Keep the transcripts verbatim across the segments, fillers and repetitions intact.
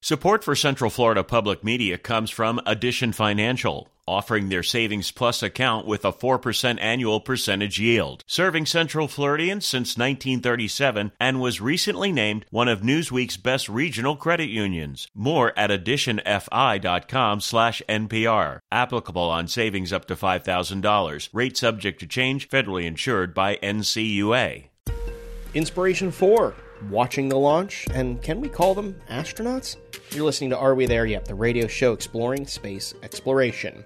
Support for Central Florida Public Media comes from Addition Financial, offering their Savings Plus account with a four percent annual percentage yield. Serving Central Floridians since nineteen thirty-seven and was recently named one of Newsweek's best regional credit unions. More at additionfi.com slash NPR. Applicable on savings up to five thousand dollars. Rate subject to change. Federally insured by N C U A. Inspiration four. Watching the launch, and can we call them astronauts? You're listening to Are We There Yet?, the radio show exploring space exploration.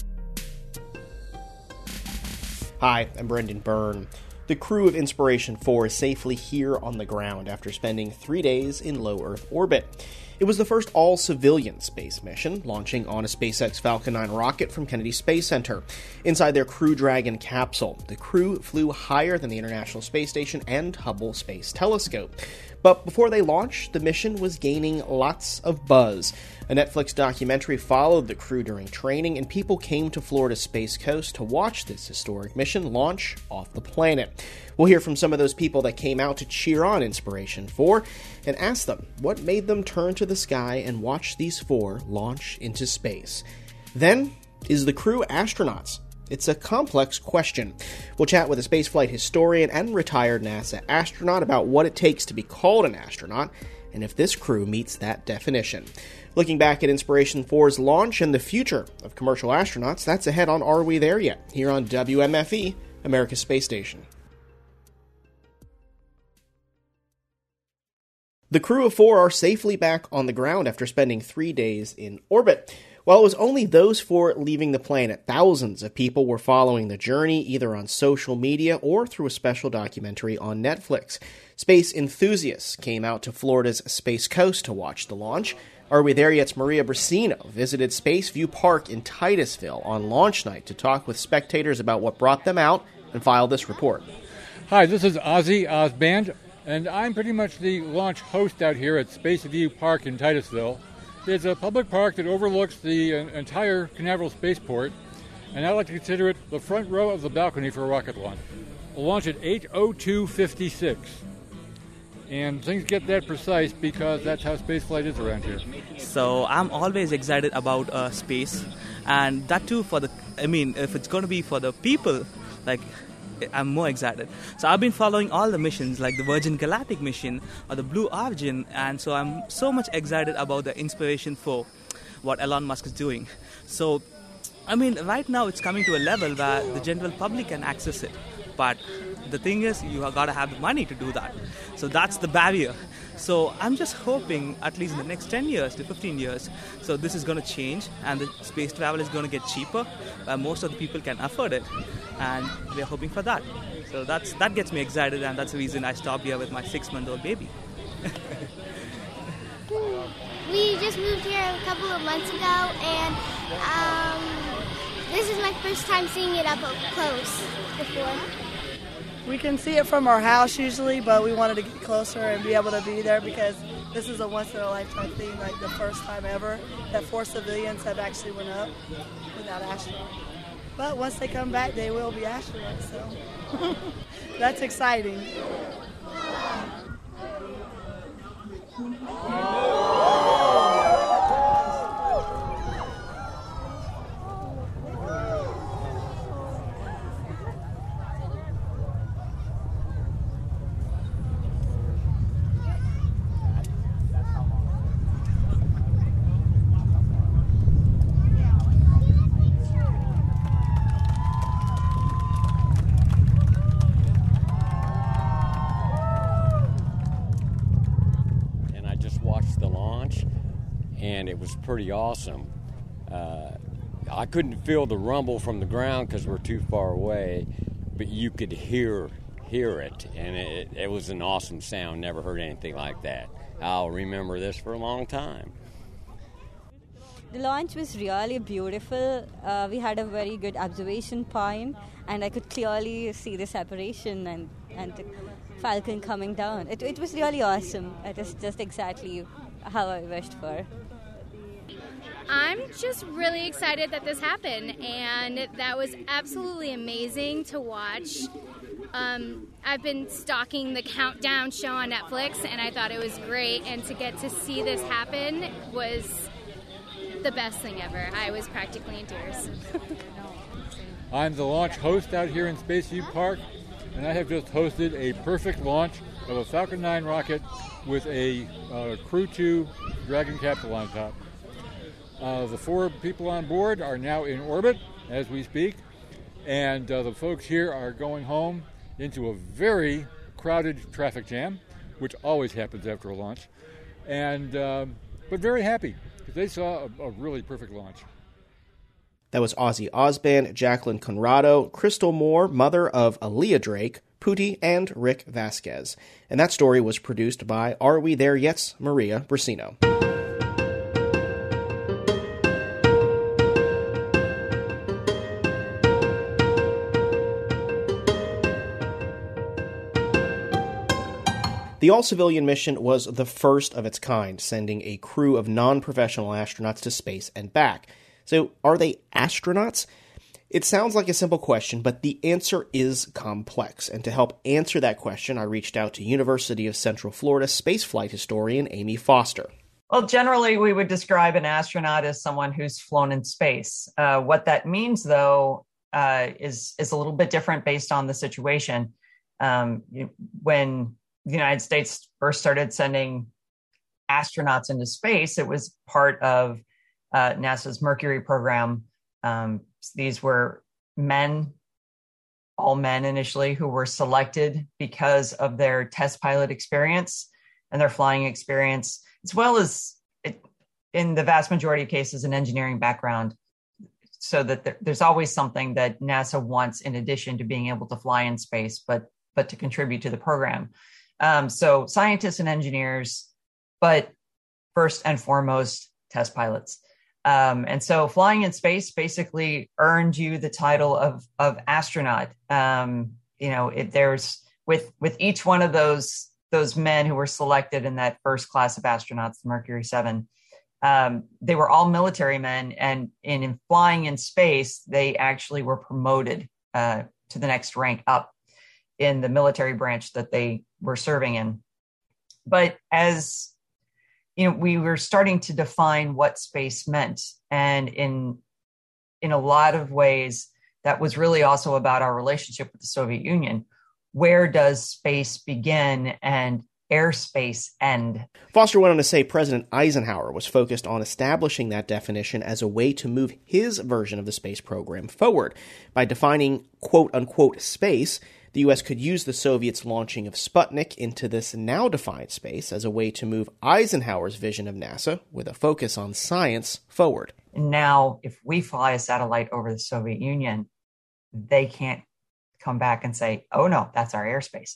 Hi, I'm Brendan Byrne. The crew of Inspiration four is safely here on the ground after spending three days in low Earth orbit. It was the first all-civilian space mission, launching on a SpaceX Falcon nine rocket from Kennedy Space Center. Inside their Crew Dragon capsule, the crew flew higher than the International Space Station and Hubble Space Telescope. But before they launched, the mission was gaining lots of buzz. A Netflix documentary followed the crew during training, and people came to Florida's Space Coast to watch this historic mission launch off the planet. We'll hear from some of those people that came out to cheer on Inspiration four and ask them what made them turn to the sky and watch these four launch into space. Then, is the crew astronauts? It's a complex question. We'll chat with a spaceflight historian and retired NASA astronaut about what it takes to be called an astronaut, and if this crew meets that definition. Looking back at Inspiration four's launch and the future of commercial astronauts, that's ahead on Are We There Yet? Here on W M F E, America's Space Station. The crew of four are safely back on the ground after spending three days in orbit. While it was only those four leaving the planet, thousands of people were following the journey either on social media or through a special documentary on Netflix. Space enthusiasts came out to Florida's Space Coast to watch the launch. Are We There Yet's Maria Brasino visited Space View Park in Titusville on launch night to talk with spectators about what brought them out and filed this report. Hi, this is Ozzy Osband, and I'm pretty much the launch host out here at Space View Park in Titusville. It's a public park that overlooks the entire Canaveral Spaceport, and I like to consider it the front row of the balcony for a rocket launch. We'll launch at eight oh two fifty-six, and things get that precise because that's how spaceflight is around here. So I'm always excited about uh, space, and that too for the, I mean, if it's going to be for the people, like, I'm more excited. So I've been following all the missions, like the Virgin Galactic mission or the Blue Origin, and so I'm so much excited about the Inspiration four, what Elon Musk is doing. So, I mean, right now it's coming to a level where the general public can access it, but the thing is, you have got to have the money to do that. So that's the barrier. So I'm just hoping, at least in the next ten years to fifteen years, so this is going to change and the space travel is going to get cheaper, where most of the people can afford it, and we're hoping for that. So that's that gets me excited, and that's the reason I stopped here with my six-month-old baby. We just moved here a couple of months ago, and um, this is my first time seeing it up close before. We can see it from our house usually, but we wanted to get closer and be able to be there because this is a once-in-a-lifetime thing, like the first time ever that four civilians have actually went up without astronauts. But once they come back, they will be astronauts, so that's exciting. And it was pretty awesome. Uh, I couldn't feel the rumble from the ground because we're too far away, but you could hear hear it, and it, it was an awesome sound. Never heard anything like that. I'll remember this for a long time. The launch was really beautiful. Uh, we had a very good observation point, and I could clearly see the separation and, and the Falcon coming down. It, it was really awesome. It was just exactly how I wished for. I'm just really excited that this happened, and that was absolutely amazing to watch Um, I've been stalking the Countdown show on Netflix, and I thought it was great. And to get to see this happen was the best thing ever. I was practically in tears. I'm the launch host out here in Spaceview Park, and I have just hosted a perfect launch of a Falcon nine rocket with a uh, Crew two Dragon capsule on top. Uh, the four people on board are now in orbit as we speak, and uh, the folks here are going home into a very crowded traffic jam, which always happens after a launch, and um, but very happy because they saw a, a really perfect launch. That was Ozzy Osband, Jacqueline Conrado, Crystal Moore, mother of Aaliyah Drake, Pootie, and Rick Vasquez. And that story was produced by Are We There Yet's Maria Brasino. The all-civilian mission was the first of its kind, sending a crew of non-professional astronauts to space and back. So, are they astronauts? It sounds like a simple question, but the answer is complex. And to help answer that question, I reached out to University of Central Florida spaceflight historian Amy Foster. Well, generally, we would describe an astronaut as someone who's flown in space. Uh, what that means, though, uh, is, is a little bit different based on the situation. Um, when the United States first started sending astronauts into space, it was part of uh, NASA's Mercury program. Um, these were men, all men initially, who were selected because of their test pilot experience and their flying experience, as well as, it, in the vast majority of cases, an engineering background, so that there, there's always something that NASA wants in addition to being able to fly in space, but but to contribute to the program. Um, so scientists and engineers, but first and foremost, test pilots. Um, and so flying in space basically earned you the title of, of astronaut. Um, you know, it, there's with, with each one of those, those men who were selected in that first class of astronauts, the Mercury seven, um, they were all military men. And in, in flying in space, they actually were promoted uh, to the next rank up in the military branch that they were serving in. But as you know, we were starting to define what space meant. And in, in a lot of ways, that was really also about our relationship with the Soviet Union. Where does space begin and airspace end? Foster went on to say President Eisenhower was focused on establishing that definition as a way to move his version of the space program forward. By defining quote-unquote space, the U S could use the Soviets' launching of Sputnik into this now-defined space as a way to move Eisenhower's vision of NASA, with a focus on science, forward. And now, if we fly a satellite over the Soviet Union, they can't come back and say, oh no, that's our airspace.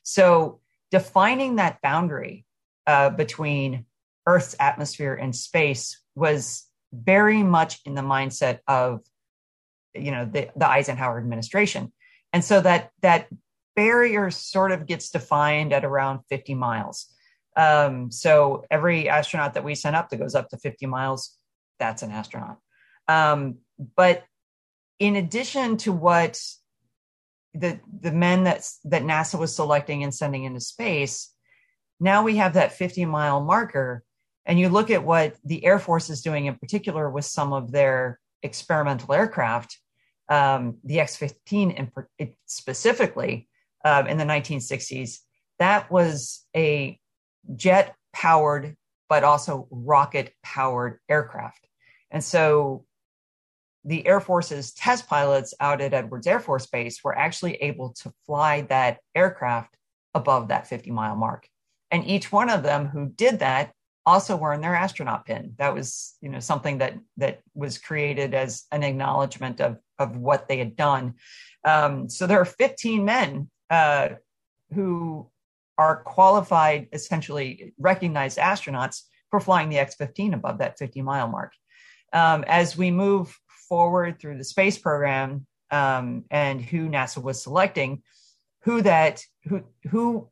So defining that boundary uh, between Earth's atmosphere and space was very much in the mindset of, you know, the, the Eisenhower administration. And so that that barrier sort of gets defined at around fifty miles. Um, so every astronaut that we send up that goes up to fifty miles, that's an astronaut. Um, but in addition to what the the men that that NASA was selecting and sending into space, now we have that fifty mile marker. And you look at what the Air Force is doing in particular with some of their experimental aircraft. Um, the X fifteen in, specifically um, in the nineteen sixties, that was a jet-powered, but also rocket-powered aircraft. And so the Air Force's test pilots out at Edwards Air Force Base were actually able to fly that aircraft above that fifty mile mark. And each one of them who did that also earned their astronaut pin. That was, you know, something that that was created as an acknowledgement of, of what they had done. Um, so there are fifteen men uh, who are qualified, essentially recognized astronauts for flying the X fifteen above that fifty mile mark. Um, as we move forward through the space program um, and who NASA was selecting, who that who who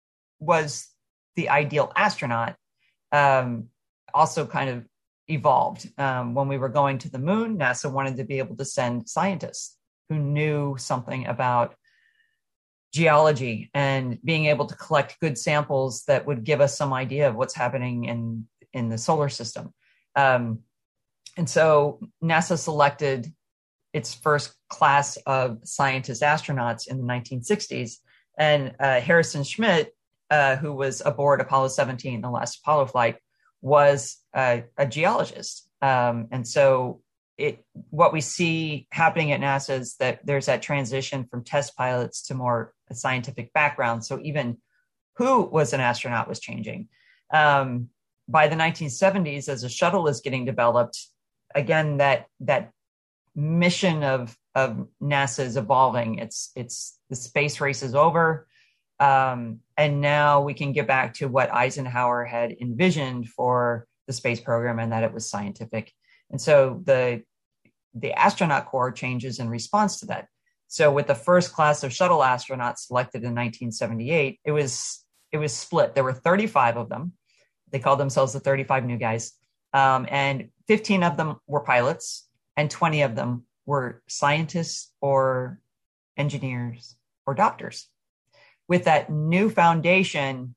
was the ideal astronaut, Um, also kind of evolved. Um, when we were going to the moon, NASA wanted to be able to send scientists who knew something about geology and being able to collect good samples that would give us some idea of what's happening in, in the solar system. Um, and so NASA selected its first class of scientist astronauts in the nineteen sixties. And uh, Harrison Schmitt, uh, who was aboard Apollo seventeen, the last Apollo flight, was uh, a geologist. Um, and so it, what we see happening at NASA is that there's that transition from test pilots to more a scientific background. So even who was an astronaut was changing. Um, by the nineteen seventies, as a shuttle is getting developed, again, that that mission of, of NASA is evolving. It's, it's the space race is over. Um, and now we can get back to what Eisenhower had envisioned for the space program, and that it was scientific. And so the, the astronaut corps changes in response to that. So with the first class of shuttle astronauts selected in nineteen seventy-eight, it was, it was split. There were thirty-five of them. They called themselves the thirty-five new guys. Um, and fifteen of them were pilots, and twenty of them were scientists or engineers or doctors. With that new foundation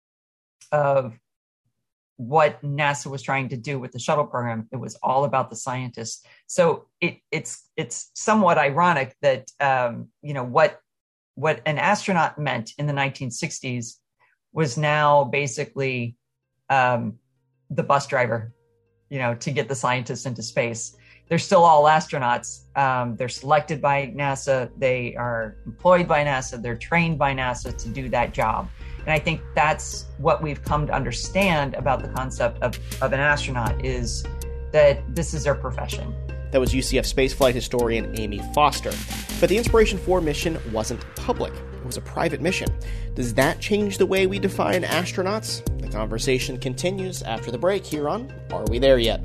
of what NASA was trying to do with the shuttle program, it was all about the scientists. So it, it's it's somewhat ironic that um, you know what what an astronaut meant in the nineteen sixties was now basically um, the bus driver, you know, to get the scientists into space. They're still all astronauts. Um, they're selected by NASA. They are employed by NASA. They're trained by NASA to do that job. And I think that's what we've come to understand about the concept of, of an astronaut, is that this is their profession. That was U C F spaceflight historian Amy Foster. But the Inspiration four mission wasn't public. It was a private mission. Does that change the way we define astronauts? The conversation continues after the break here on Are We There Yet?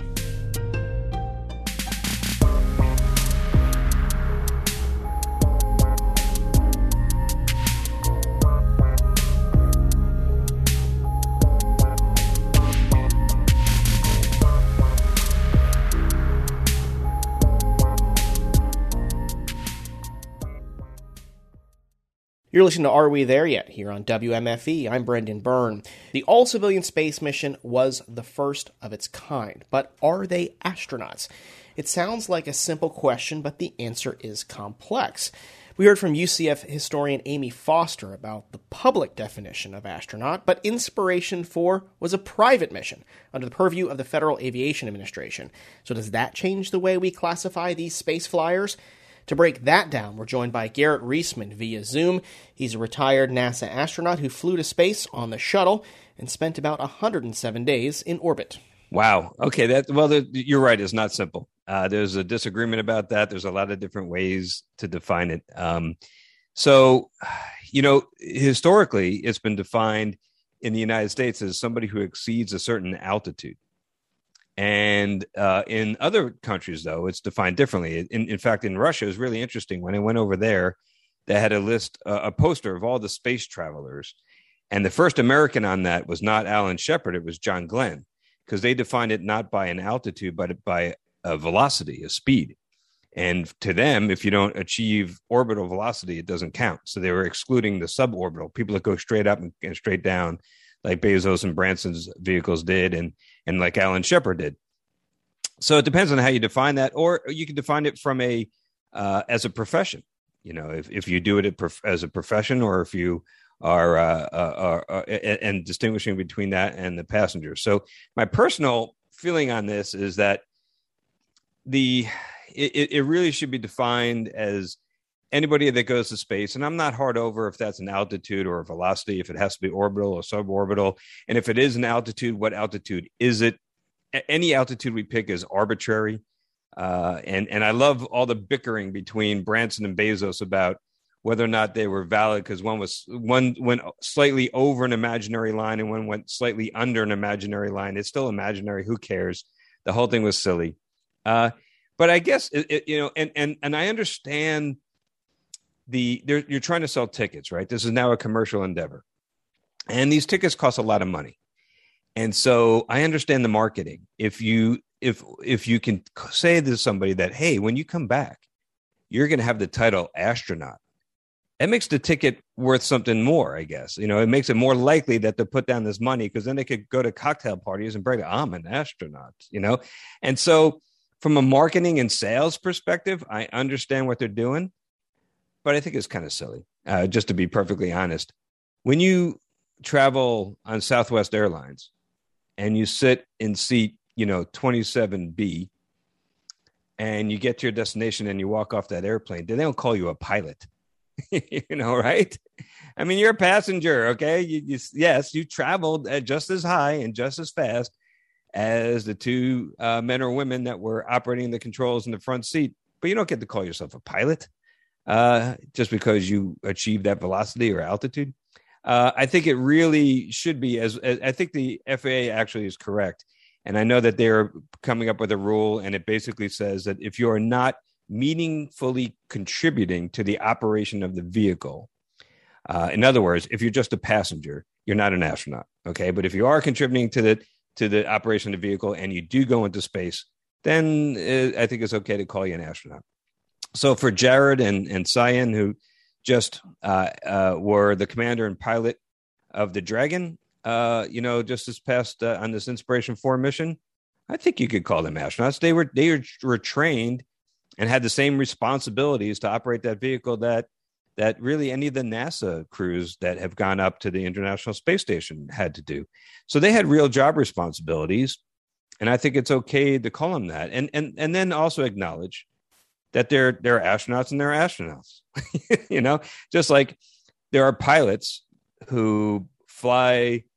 You're listening to Are We There Yet? Here on W M F E. I'm Brendan Byrne. The all-civilian space mission was the first of its kind, but are they astronauts? It sounds like a simple question, but the answer is complex. We heard from U C F historian Amy Foster about the public definition of astronaut, but Inspiration four was a private mission under the purview of the Federal Aviation Administration. So does that change the way we classify these space flyers? To break that down, we're joined by Garrett Reisman via Zoom. He's a retired NASA astronaut who flew to space on the shuttle and spent about one hundred seven days in orbit. Wow. Okay. That well, the, you're right. It's not simple. Uh, there's a disagreement about that. There's a lot of different ways to define it. Um, so, you know, historically, it's been defined in the United States as somebody who exceeds a certain altitude. And uh, in other countries, though, it's defined differently. In, in fact, in Russia, it was really interesting. When I went over there, they had a list, uh, a poster of all the space travelers. And the first American on that was not Alan Shepard. It was John Glenn, because they defined it not by an altitude, but by a velocity, a speed. And to them, if you don't achieve orbital velocity, it doesn't count. So they were excluding the suborbital, people that go straight up and, and straight down, like Bezos and Branson's vehicles did, and and like Alan Shepard did. So it depends on how you define that, or you can define it from a uh, as a profession. You know, if, if you do it as a profession, or if you are uh, uh, uh, and distinguishing between that and the passengers. So my personal feeling on this is that the it, it really should be defined as anybody that goes to space. And I'm not hard over if that's an altitude or a velocity, if it has to be orbital or suborbital. And if it is an altitude, what altitude is it? Any altitude we pick is arbitrary. Uh, and, and I love all the bickering between Branson and Bezos about whether or not they were valid, because one was one went slightly over an imaginary line and one went slightly under an imaginary line. It's still imaginary. Who cares? The whole thing was silly. Uh, but I guess, it, it, you know, and, and, and I understand the, you're trying to sell tickets, right? This is now a commercial endeavor, and these tickets cost a lot of money. And so I understand the marketing. If you, if, if you can say to somebody that, hey, when you come back, you're going to have the title astronaut, it makes the ticket worth something more, I guess. You know, it makes it more likely that they'll put down this money because then they could go to cocktail parties and brag, I'm an astronaut, you know? And so from a marketing and sales perspective, I understand what they're doing, but I think it's kind of silly, uh, just to be perfectly honest. When you travel on Southwest Airlines and you sit in seat, you know, twenty-seven B, and you get to your destination and you walk off that airplane, they don't call you a pilot. You know, right? I mean, you're a passenger, okay? You, you, yes, you traveled at just as high and just as fast as the two uh, men or women that were operating the controls in the front seat, but you don't get to call yourself a pilot uh, just because you achieved that velocity or altitude. Uh, I think it really should be, as, as I think the F A A actually is correct. And I know that they're coming up with a rule, and it basically says that if you are not meaningfully contributing to the operation of the vehicle. Uh, in other words, if you're just a passenger, you're not an astronaut. Okay. But if you are contributing to the, to the operation of the vehicle and you do go into space, then uh, I think it's okay to call you an astronaut. So for Jared and, and Cyan, who just uh, uh, were the commander and pilot of the Dragon, uh, you know, just this past uh, on this Inspiration four mission, I think you could call them astronauts. They were, they were, were trained and had the same responsibilities to operate that vehicle that that really any of the NASA crews that have gone up to the International Space Station had to do. So they had real job responsibilities, and I think it's okay to call them that. And and and then also acknowledge that they're they're astronauts and they're astronauts. You know, just like there are pilots who fly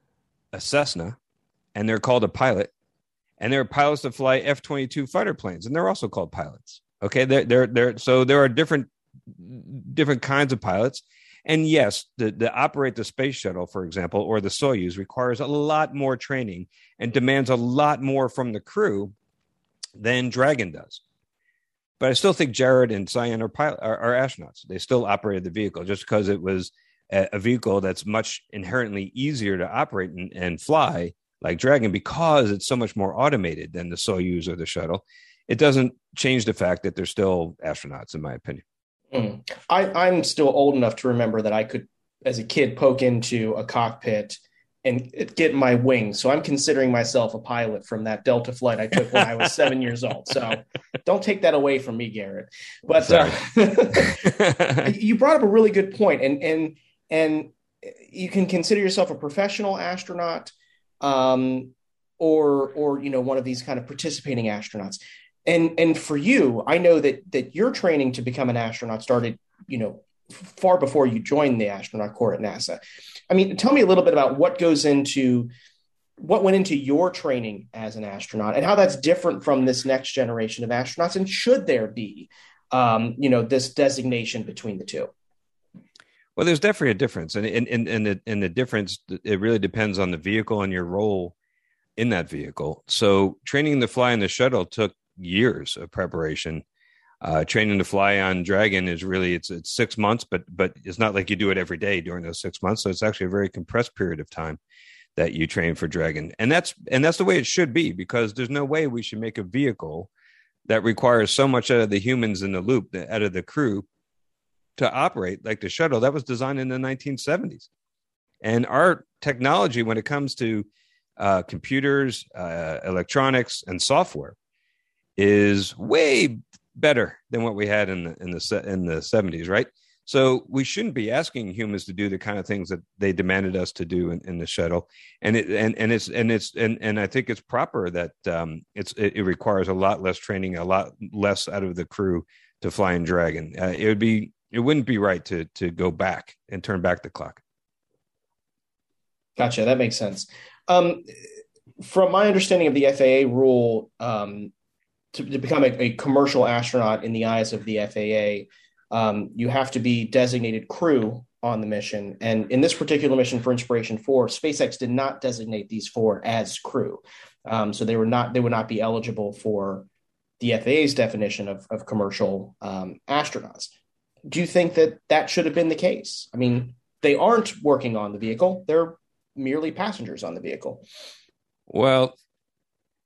a Cessna and they're called a pilot. And there are pilots that fly F twenty-two fighter planes, and they're also called pilots. Okay, they're, they're, they're, so there are different different kinds of pilots. And yes, the, the operate the space shuttle, for example, or the Soyuz requires a lot more training and demands a lot more from the crew than Dragon does. But I still think Jared and Cyan are, pilot, are, are astronauts. They still operated the vehicle just because it was a, a vehicle that's much inherently easier to operate and, and fly, like Dragon, because it's so much more automated than the Soyuz or the shuttle. It doesn't change the fact that they're still astronauts, in my opinion. Mm. I, I'm still old enough to remember that I could, as a kid, poke into a cockpit and get my wings. So I'm considering myself a pilot from that Delta flight I took when I was seven years old. So don't take that away from me, Garrett. But uh, you brought up a really good point, and and and you can consider yourself a professional astronaut. Um, or, or, you know, one of these kind of participating astronauts. And, and for you, I know that, that your training to become an astronaut started, you know, far before you joined the astronaut corps at NASA. I mean, tell me a little bit about what goes into, what went into your training as an astronaut and how that's different from this next generation of astronauts. And should there be, um, you know, this designation between the two? Well, there's definitely a difference, and and and and the, and the difference, it really depends on the vehicle and your role in that vehicle. So training to fly in the shuttle took years of preparation. Uh, training to fly on Dragon is really, it's it's six months, but but it's not like you do it every day during those six months. So it's actually a very compressed period of time that you train for Dragon. And that's and that's the way it should be, because there's no way we should make a vehicle that requires so much out of the humans in the loop, out of the crew, to operate like the shuttle that was designed in the nineteen seventies. And our technology, when it comes to uh, computers, uh, electronics, and software, is way better than what we had in the in the in the seventies, right? So we shouldn't be asking humans to do the kind of things that they demanded us to do in, in the shuttle. And it and, and it's and it's and, and I think it's proper that um, it's it, it requires a lot less training, a lot less out of the crew to fly in Dragon. Uh, it would be It wouldn't be right to to go back and turn back the clock. Gotcha. That makes sense. Um, from my understanding of the F A A rule, um, to, to become a, a commercial astronaut in the eyes of the F A A, um, you have to be designated crew on the mission. And in this particular mission for Inspiration four, SpaceX did not designate these four as crew. Um, so they were not they would not be eligible for the F A A's definition of, of commercial um, astronauts. Do you think that that should have been the case? I mean, they aren't working on the vehicle. They're merely passengers on the vehicle. Well,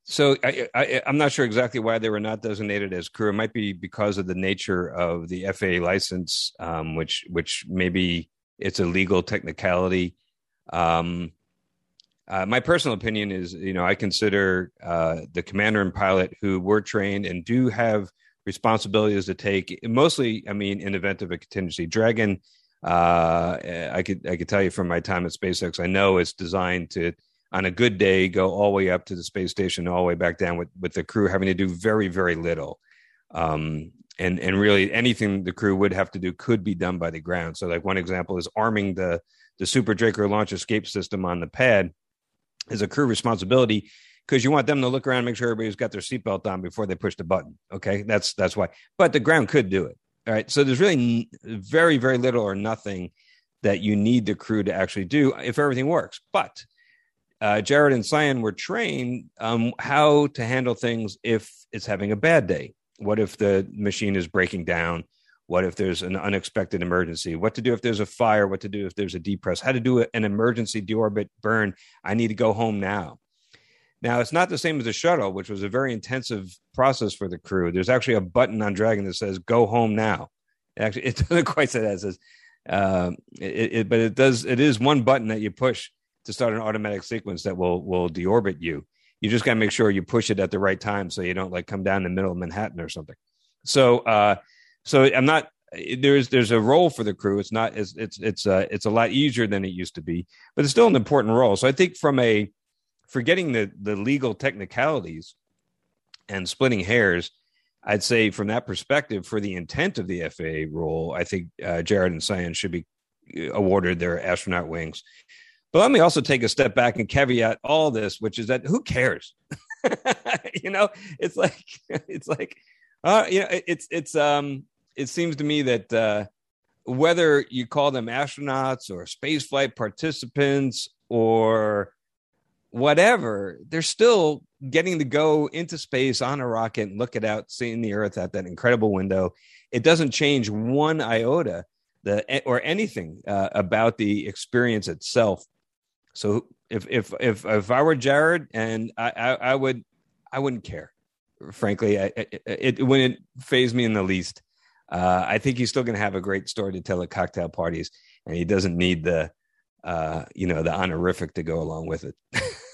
So I, I, I'm not sure exactly why they were not designated as crew. It might be because of the nature of the F A A license, um, which which maybe it's a legal technicality. Um, uh, my personal opinion is, you know, I consider uh, the commander and pilot who were trained and do have responsibilities to take. Mostly, I mean, in the event of a contingency. Dragon, uh, I could I could tell you from my time at SpaceX, I know it's designed to, on a good day, go all the way up to the space station, all the way back down with, with the crew having to do very, very little. Um, and, and really anything the crew would have to do could be done by the ground. So like one example is arming the, the Super Draco launch escape system on the pad is a crew responsibility, because you want them to look around and make sure everybody's got their seatbelt on before they push the button. Okay. That's, that's why, but the ground could do it. All right. So there's really very, very little or nothing that you need the crew to actually do if everything works. But Uh, Jared and Cyan were trained um, how to handle things if it's having a bad day. What if the machine is breaking down? What if there's an unexpected emergency? What to do if there's a fire? What to do if there's a depress? How to do an emergency deorbit burn? I need to go home now. Now, it's not the same as the shuttle, which was a very intensive process for the crew. There's actually a button on Dragon that says, go home now. Actually, it doesn't quite say that. It says, uh, it, it, but it does. It is one button that you push to start an automatic sequence that will will deorbit you. You just got to make sure you push it at the right time so you don't like come down the middle of Manhattan or something. So, uh, so I'm not. There's there's a role for the crew. It's not. It's it's it's uh, it's a lot easier than it used to be, but it's still an important role. So I think from a forgetting the the legal technicalities and splitting hairs, I'd say from that perspective, for the intent of the F A A rule, I think uh, Jared and Cyan should be awarded their astronaut wings. But let me also take a step back and caveat all this, which is that who cares? you know, it's like it's like, uh, you know, it's it's um, it seems to me that uh, whether you call them astronauts or spaceflight participants or whatever, they're still getting to go into space on a rocket and look it out, seeing the Earth at that incredible window. It doesn't change one iota the or anything uh, about the experience itself. So if if if if I were Jared, and I, I, I would I wouldn't care, frankly. I, it, it wouldn't faze me in the least. Uh, I think he's still going to have a great story to tell at cocktail parties, and he doesn't need the uh, you know the honorific to go along with it.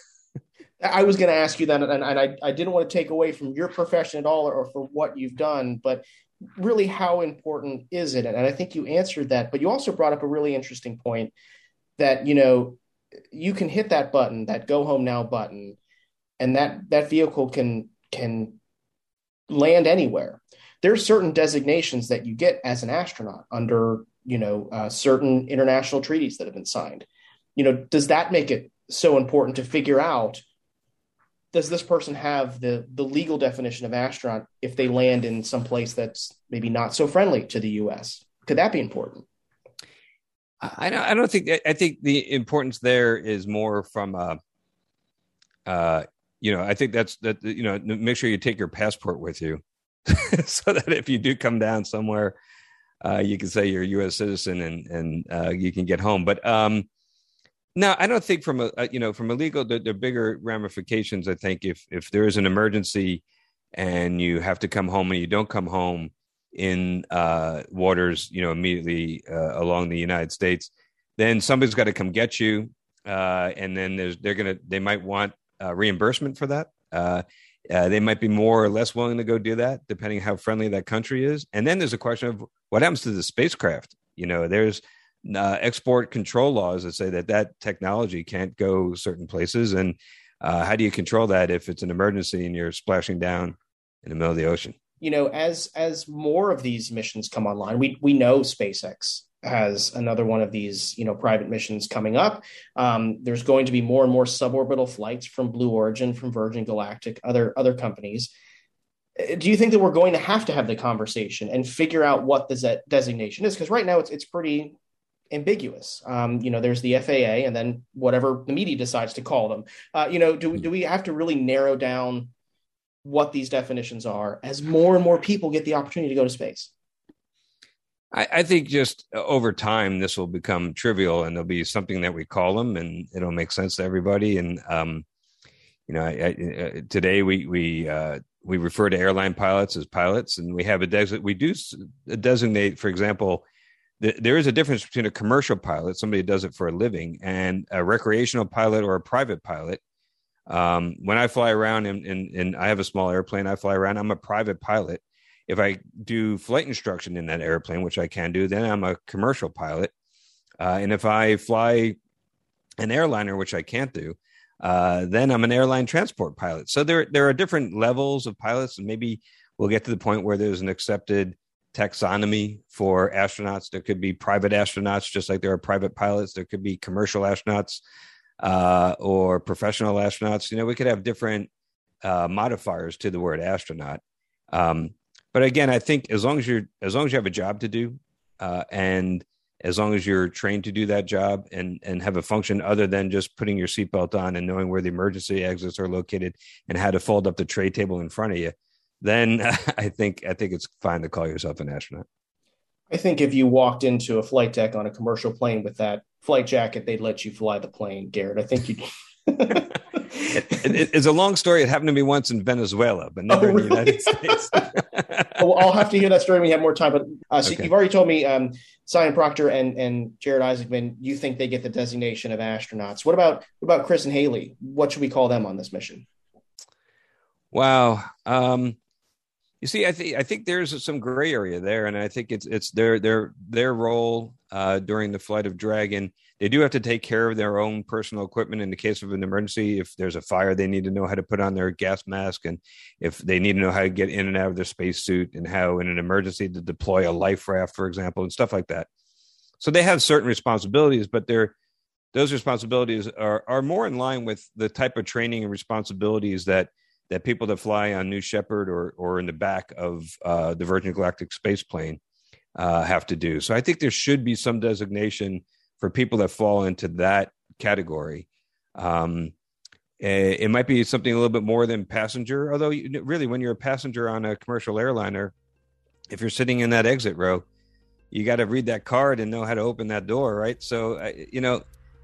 I was going to ask you that, and, and I I didn't want to take away from your profession at all, or, or for what you've done, but really, how important is it? And I think you answered that, but you also brought up a really interesting point that, you know, you can hit that button, that go home now button, and that, that vehicle can, can land anywhere. There are certain designations that you get as an astronaut under, you know, uh, certain international treaties that have been signed. You know, does that make it so important to figure out, does this person have the, the legal definition of astronaut if they land in some place that's maybe not so friendly to the U S? Could that be important? I don't, I don't think, I think the importance there is more from, uh, uh, you know, I think that's that, you know, make sure you take your passport with you so that if you do come down somewhere, uh, you can say you're a U S citizen and, and uh, you can get home. But um, no, I don't think from a, a you know, from a legal, the, the bigger ramifications, I think if, if there is an emergency and you have to come home and you don't come home in uh, waters, you know, immediately uh, along the United States, then somebody's got to come get you. Uh, and then there's, they're going to, they might want uh, reimbursement for that. Uh, uh, they might be more or less willing to go do that, depending how friendly that country is. And then there's a question of what happens to the spacecraft. You know, there's uh, export control laws that say that that technology can't go certain places. And uh, how do you control that if it's an emergency and you're splashing down in the middle of the ocean? You know, as as more of these missions come online, we we know SpaceX has another one of these, you know, private missions coming up. Um, there's going to be more and more suborbital flights from Blue Origin, from Virgin Galactic, other other companies. Do you think that we're going to have to have the conversation and figure out what the designation is? Because right now it's it's pretty ambiguous. Um, you know, there's the F A A and then whatever the media decides to call them. Uh, you know, do do we have to really narrow down what these definitions are as more and more people get the opportunity to go to space? I, I think just over time, this will become trivial and there'll be something that we call them and it'll make sense to everybody. And, um, You know, I, I, uh, today we we uh, we refer to airline pilots as pilots, and we have a des- we do designate, for example, th- there is a difference between a commercial pilot, somebody who does it for a living, and a recreational pilot or a private pilot. Um, when I fly around and, and, and I have a small airplane, I fly around, I'm a private pilot. If I do flight instruction in that airplane, which I can do, then I'm a commercial pilot. Uh, and if I fly an airliner, which I can't do, uh, then I'm an airline transport pilot. So there, there are different levels of pilots, and maybe we'll get to the point where there's an accepted taxonomy for astronauts. There could be private astronauts, just like there are private pilots. There could be commercial astronauts uh, or professional astronauts. You know, we could have different uh, modifiers to the word astronaut. Um, but again, I think as long as you're, as long as you have a job to do, uh, and as long as you're trained to do that job and, and have a function other than just putting your seatbelt on and knowing where the emergency exits are located and how to fold up the tray table in front of you, then I think I think it's fine to call yourself an astronaut. I think if you walked into a flight deck on a commercial plane with that flight jacket, they'd let you fly the plane, Garrett. I think you. it, it, it's a long story. It happened to me once in Venezuela, but never oh, really? in the United States. Well, I'll have to hear that story when we have more time. But uh, so okay. You've already told me um, Simon Proctor and, and Jared Isaacman, you think they get the designation of astronauts. What about what about Chris and Haley? What should we call them on this mission? Wow. Um, you see, I think I think there's some gray area there, and I think it's it's their their their role uh, during the flight of Dragon. They do have to take care of their own personal equipment in the case of an emergency. If there's a fire, they need to know how to put on their gas mask, and if they need to know how to get in and out of their spacesuit, and how in an emergency to deploy a life raft, for example, and stuff like that. So they have certain responsibilities, but they're those responsibilities are are more in line with the type of training and responsibilities that that people that fly on New Shepard or or in the back of uh, the Virgin Galactic space plane uh, have to do. So I think there should be some designation for people that fall into that category. Um, it, it might be something a little bit more than passenger, although you, really when you're a passenger on a commercial airliner, if you're sitting in that exit row, you got to read that card and know how to open that door, right? So, uh, you know,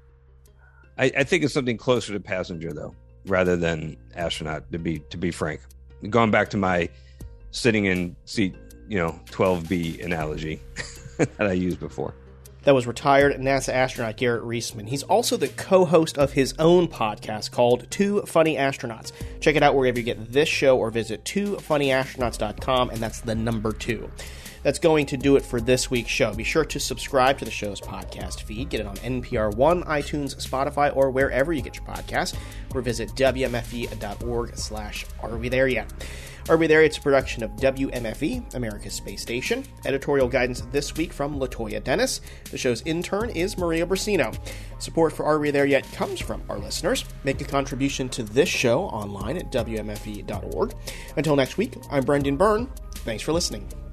I, I think it's something closer to passenger, though, rather than astronaut, to be to be frank. Going back to my sitting in seat, you know, twelve B analogy that I used before. That was retired NASA astronaut Garrett Reisman. He's also the co-host of his own podcast called Two Funny Astronauts. Check it out wherever you get this show or visit two funny astronauts dot com, and that's the number two. That's going to do it for this week's show. Be sure to subscribe to the show's podcast feed. Get it on N P R One, iTunes, Spotify, or wherever you get your podcasts. Or visit W M F E dot org slash Are We There Yet? Are We There Yet? It's a production of W M F E, America's Space Station. Editorial guidance this week from LaToya Dennis. The show's intern is Maria Brasino. Support for Are We There Yet? Comes from our listeners. Make a contribution to this show online at W M F E dot org. Until next week, I'm Brendan Byrne. Thanks for listening.